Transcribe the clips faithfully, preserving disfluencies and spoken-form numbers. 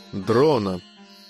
Дрона.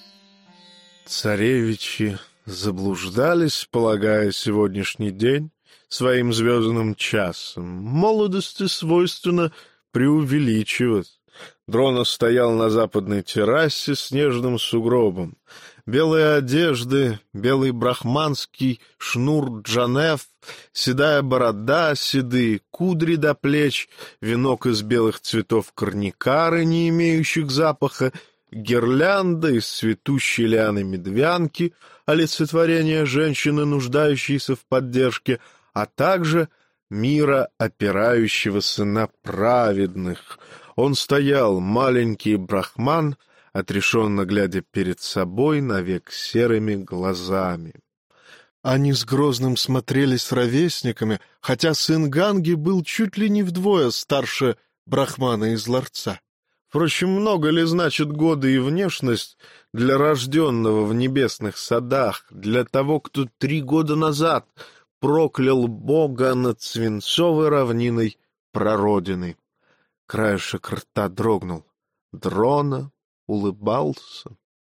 Царевичи заблуждались, полагая сегодняшний день своим звездным часом. Молодости свойственно преувеличивать. Дрона стоял на западной террасе с снежным сугробом. Белые одежды, белый брахманский шнур джанеф, седая борода, седые кудри до плеч, венок из белых цветов корникары, не имеющих запаха, гирлянда из цветущей лианы медвянки, олицетворение женщины, нуждающейся в поддержке, а также мира, опирающегося на праведных. Он стоял, маленький брахман, отрешенно глядя перед собой навек серыми глазами. Они с Грозным смотрелись с ровесниками, хотя сын Ганги был чуть ли не вдвое старше брахмана из ларца. Впрочем, много ли значит годы и внешность для рожденного в небесных садах, для того, кто три года назад проклял Бога над свинцовой равниной прародины? Краешек рта дрогнул. Дрона улыбался.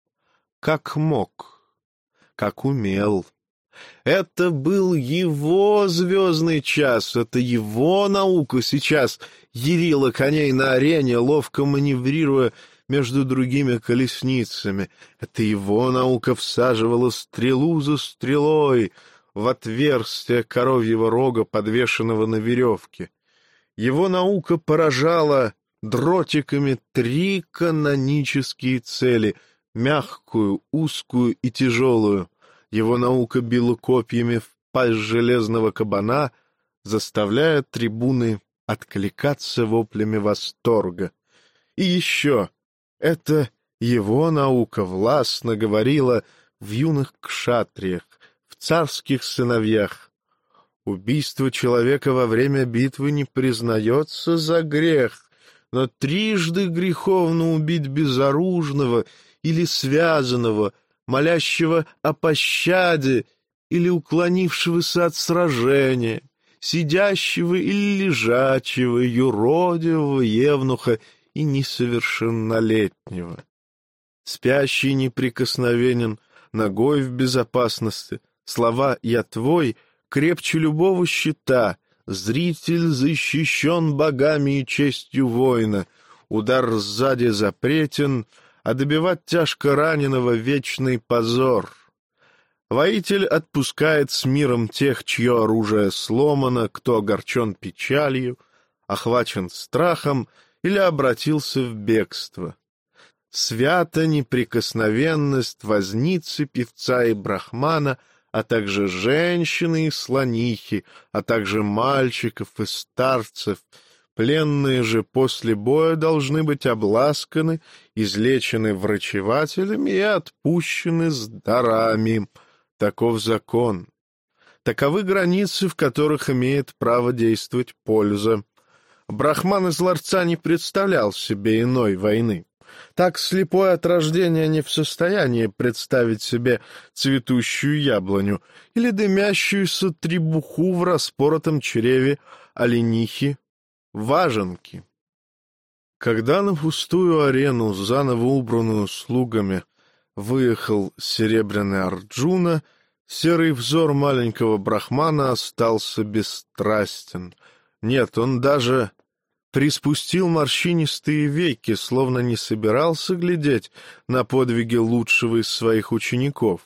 Как мог, как умел. Это был его звездный час, это его наука сейчас ярила коней на арене, ловко маневрируя между другими колесницами. Это его наука всаживала стрелу за стрелой в отверстие коровьего рога, подвешенного на веревке. Его наука поражала дротиками три канонические цели — мягкую, узкую и тяжелую. Его наука била копьями в пасть железного кабана, заставляя трибуны откликаться воплями восторга. И еще это его наука властно говорила в юных кшатриях, в царских сыновьях. Убийство человека во время битвы не признается за грех, но трижды греховно убить безоружного или связанного, молящего о пощаде или уклонившегося от сражения, сидящего или лежачего, юродивого евнуха и несовершеннолетнего. Спящий неприкосновенен, ногой в безопасности, слова «я твой» крепче любого щита, зритель защищен богами и честью воина, удар сзади запретен, а добивать тяжко раненого — вечный позор. Воитель отпускает с миром тех, чье оружие сломано, кто огорчен печалью, охвачен страхом или обратился в бегство. Свята неприкосновенность возницы, певца и брахмана, а также женщины и слонихи, а также мальчиков и старцев. Пленные же после боя должны быть обласканы, излечены врачевателями и отпущены с дарами. Таков закон. Таковы границы, в которых имеет право действовать польза. Брахман из ларца не представлял себе иной войны. Так слепой от рождения не в состоянии представить себе цветущую яблоню или дымящуюся требуху в распоротом чреве оленихи важенки. Когда на пустую арену, заново убранную слугами, выехал серебряный Арджуна, серый взор маленького брахмана остался бесстрастен. Нет, он даже приспустил морщинистые веки, словно не собирался глядеть на подвиги лучшего из своих учеников.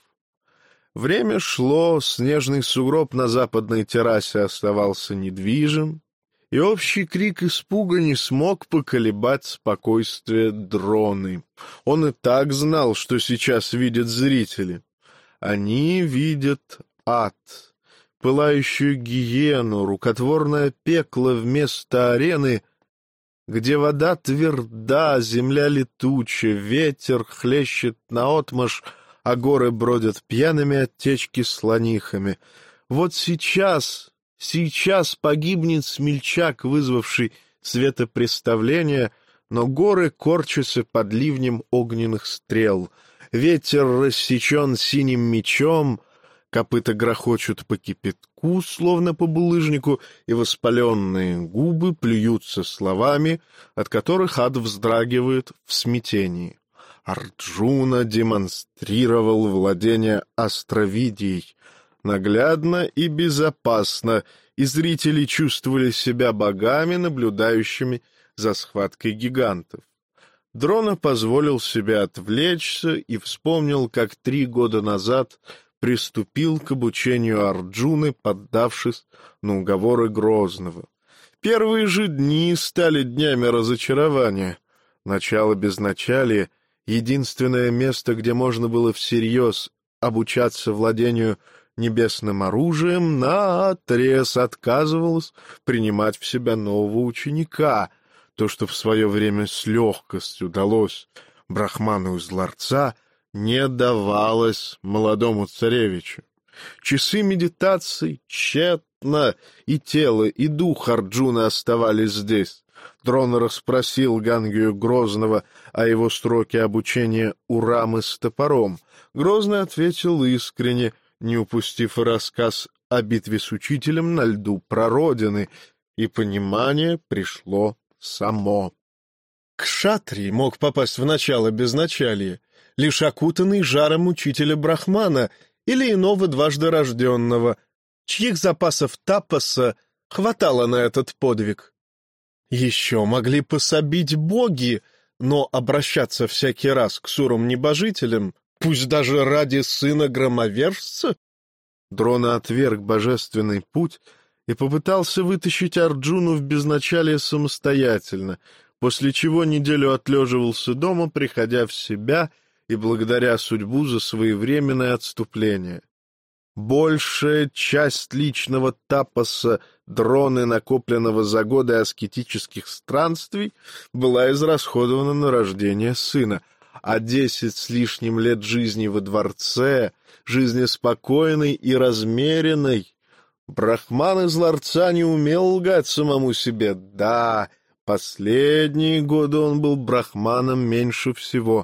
Время шло, снежный сугроб на западной террасе оставался недвижим, и общий крик испуга не смог поколебать спокойствие Дроны. Он и так знал, что сейчас видят зрители. Они видят ад, пылающую гиену, рукотворное пекло вместо арены, где вода тверда, земля летучая, ветер хлещет наотмашь, а горы бродят пьяными от течки слонихами. Вот сейчас, сейчас погибнет смельчак, вызвавший светопреставление, но горы корчатся под ливнем огненных стрел. Ветер рассечен синим мечом, копыта грохочут по кипятку, словно по булыжнику, и воспаленные губы плюются словами, от которых ад вздрагивает в смятении. Арджуна демонстрировал владение астровидией наглядно и безопасно, и зрители чувствовали себя богами, наблюдающими за схваткой гигантов. Дрона позволил себе отвлечься и вспомнил, как три года назад приступил к обучению Арджуны, поддавшись на уговоры Грозного. Первые же дни стали днями разочарования. Начало безначалия — единственное место, где можно было всерьез обучаться владению небесным оружием, наотрез отказывалось принимать в себя нового ученика. То, что в свое время с легкостью далось Брахману из ларца, не давалось молодому царевичу. Часы медитаций тщетно, и тело, и дух Арджуны оставались здесь. Дрона расспросил Гангию Грозного о его сроке обучения у рамы с топором. Грозный ответил искренне, не упустив рассказ о битве с учителем на льду прародины, и понимание пришло само. Кшатрий мог попасть в начало безначалия, лишь окутанный жаром учителя Брахмана или иного дважды рожденного, чьих запасов тапаса хватало на этот подвиг. Еще могли пособить боги, но обращаться всякий раз к сурым небожителям, пусть даже ради сына громовержца? Дрона отверг божественный путь и попытался вытащить Арджуну в безначалие самостоятельно, после чего неделю отлеживался дома, приходя в себя и благодаря судьбу за своевременное отступление. Большая часть личного тапаса Дроны, накопленного за годы аскетических странствий, была израсходована на рождение сына, а десять с лишним лет жизни во дворце, жизни спокойной и размеренной. Брахман из ларца не умел лгать самому себе. Да, последние годы он был брахманом меньше всего.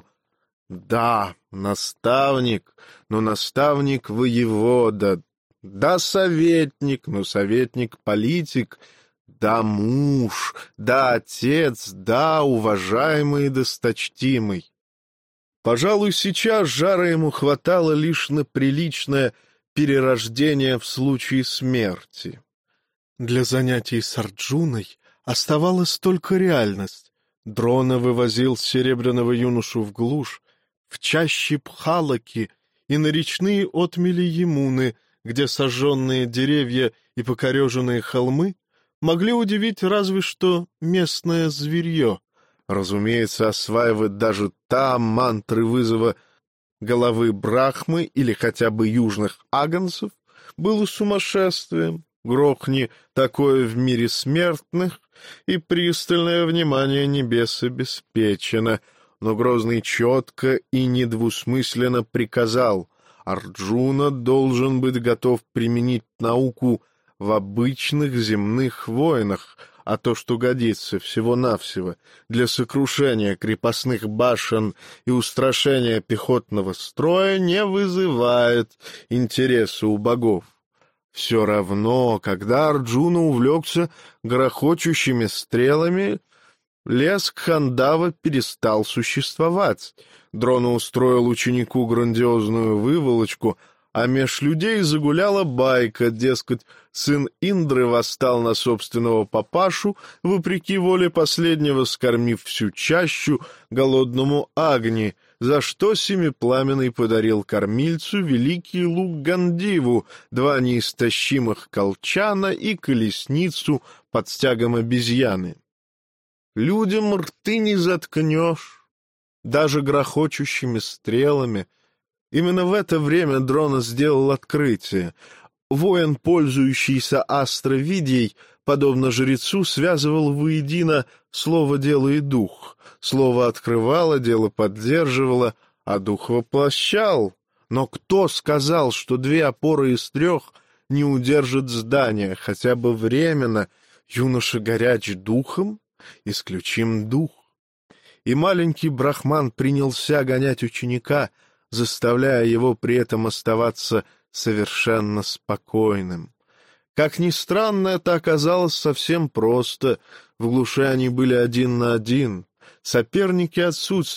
Да, наставник, но наставник воевода. Да, советник, но советник-политик. Да, муж, да, отец, да, уважаемый и досточтимый. Пожалуй, сейчас жара ему хватало лишь на приличное перерождение в случае смерти. Для занятий с Арджуной оставалась только реальность. Дрона вывозил серебряного юношу в глушь, в чаще Пхалаки и на речные отмели Ямуны, где сожженные деревья и покореженные холмы могли удивить разве что местное зверье. Разумеется, осваивать даже там мантры вызова головы Брахмы или хотя бы южных агнцев было сумасшествием. Грохни такое в мире смертных, и пристальное внимание небес обеспечено. Но Грозный четко и недвусмысленно приказал: Арджуна должен быть готов применить науку в обычных земных войнах, а то, что годится всего-навсего для сокрушения крепостных башен и устрашения пехотного строя, не вызывает интереса у богов. Все равно, когда Арджуна увлекся грохочущими стрелами, лес Кхандава перестал существовать. Дрона устроил ученику грандиозную выволочку, а меж людей загуляла байка, дескать, сын Индры восстал на собственного папашу, вопреки воле последнего скормив всю чащу голодному Агни, за что Семипламенный подарил кормильцу великий лук Гандиву, два неистощимых колчана и колесницу под стягом обезьяны. Людям рты не заткнешь, даже грохочущими стрелами. Именно в это время Дрона сделал открытие. Воин, пользующийся астровидией, подобно жрецу, связывал воедино слово, дело и дух. Слово открывало, дело поддерживало, а дух воплощал. Но кто сказал, что две опоры из трех не удержат здание, хотя бы временно? Юноша горяч духом? Исключим дух. И маленький брахман принялся гонять ученика, заставляя его при этом оставаться совершенно спокойным. Как ни странно, это оказалось совсем просто. В глуши они были один на один. Соперники отсутствовали,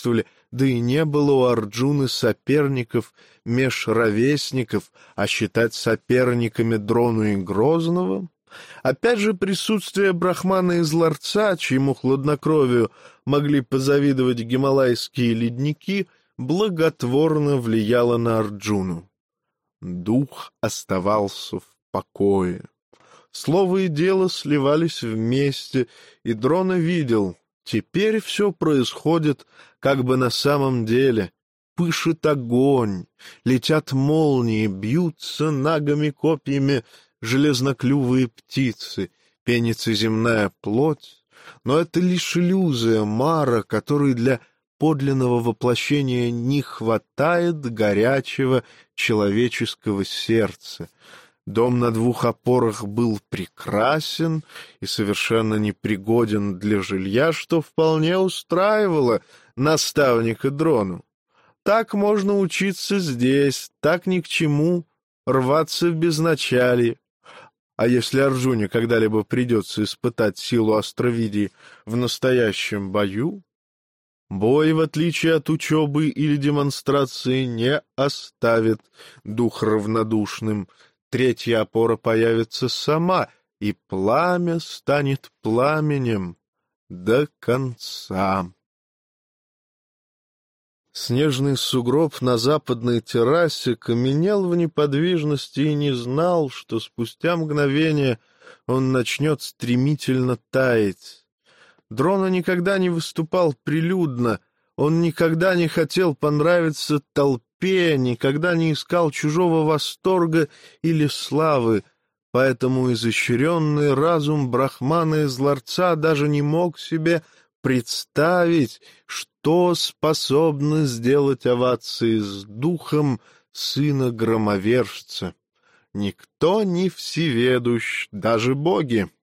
да и не было у Арджуны соперников меж ровесников, а считать соперниками Дрону и Грозного. Опять же, присутствие брахмана из ларца, чьему хладнокровию могли позавидовать гималайские ледники, благотворно влияло на Арджуну. Дух оставался в покое. Слово и дело сливались вместе, и Дрона видел, теперь все происходит как бы на самом деле. Пышет огонь, летят молнии, бьются нагами копьями железноклювые птицы, пенится земная плоть. Но это лишь иллюзия, мара, которой для подлинного воплощения не хватает горячего человеческого сердца. Дом на двух опорах был прекрасен и совершенно непригоден для жилья, что вполне устраивало наставника Дрону. Так можно учиться здесь, так ни к чему рваться в безначалие. А если Арджуне когда-либо придется испытать силу астровидии в настоящем бою, бой, в отличие от учебы или демонстрации, не оставит дух равнодушным. Третья опора появится сама, и пламя станет пламенем до конца. Снежный сугроб на западной террасе каменел в неподвижности и не знал, что спустя мгновение он начнет стремительно таять. Дрона никогда не выступал прилюдно, он никогда не хотел понравиться толпе, никогда не искал чужого восторга или славы, поэтому изощренный разум брахмана из ларца даже не мог себе представить, что способны сделать овации с духом сына громовержца. Никто не всеведущ, даже боги.